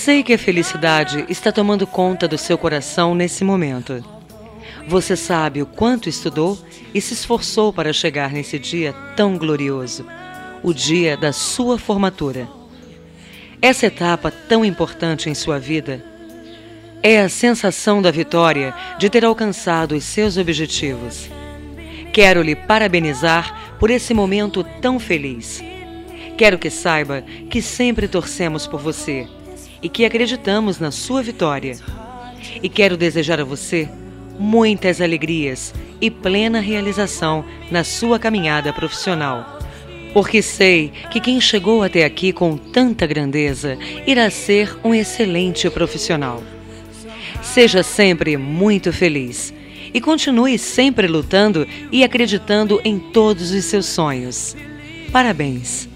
Sei que a felicidade está tomando conta do seu coração nesse momento. Você sabe o quanto estudou e se esforçou para chegar nesse dia tão glorioso, o dia da sua formatura. Essa etapa tão importante em sua vida é a sensação da vitória de ter alcançado os seus objetivos. Quero lhe parabenizar por esse momento tão feliz. Quero que saiba que sempre torcemos por você e que acreditamos na sua vitória. E quero desejar a você muitas alegrias e plena realização na sua caminhada profissional. Porque sei que quem chegou até aqui com tanta grandeza irá ser um excelente profissional. Seja sempre muito feliz e continue sempre lutando e acreditando em todos os seus sonhos. Parabéns!